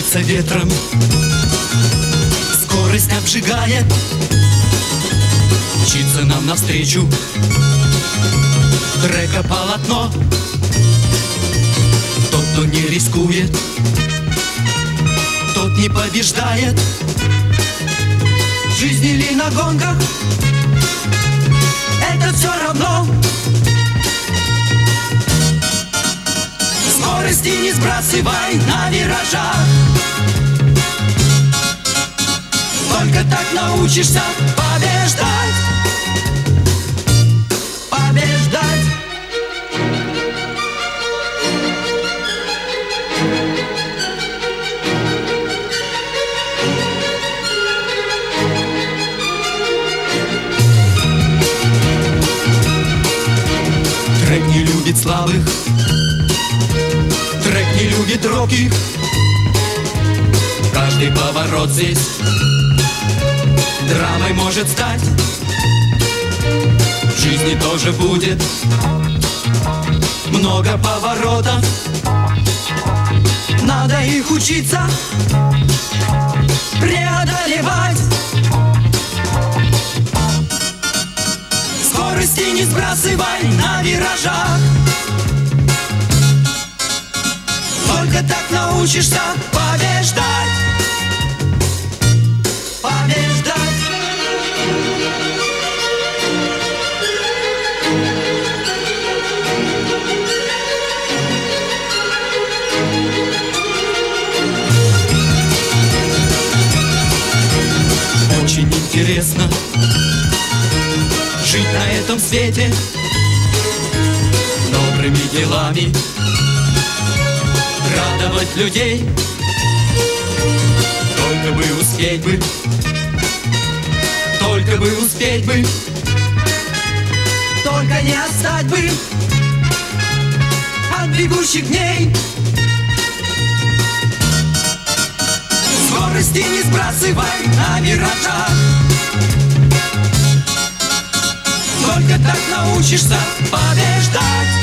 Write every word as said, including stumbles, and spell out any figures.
бьется ветром, скорость обжигает, мчится нам навстречу трека полотно. Тот, кто не рискует, тот не побеждает. В жизни или на гонках, это все равно. Скорости не сбрасывай на виражах, только так научишься побеждать. Побеждать. Трек не любит слабых, трек не любит робких. Каждый поворот здесь драмой может стать. В жизни тоже будет много поворотов, надо их учиться преодолевать. Скорости не сбрасывай на виражах, только так научишься побеждать. Побеждать. Очень интересно жить на этом свете, добрыми делами радовать людей. Только бы успеть бы, только бы успеть бы, только не отстать бы от бегущих дней. Скорости не сбрасывай на виражах, только так научишься побеждать.